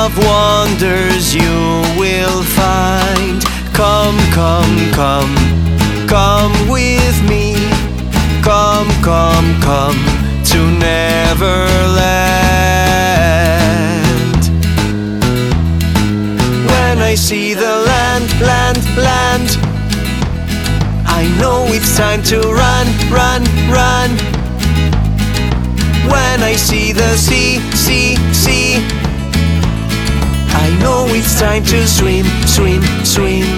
of wonders you will find. Come, come, come, come with me. Come, come, come to Neverland. When I see the land, land, land, I know it's time to run, run, run. When I see the sea, sea, sea, I know it's time to swim, swim, swim.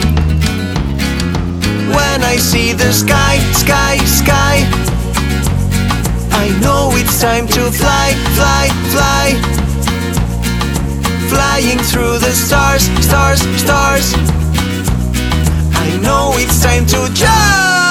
When I see the sky, sky, sky, I know it's time to fly, fly, fly. Flying through the stars, stars, stars, I know it's time to jump.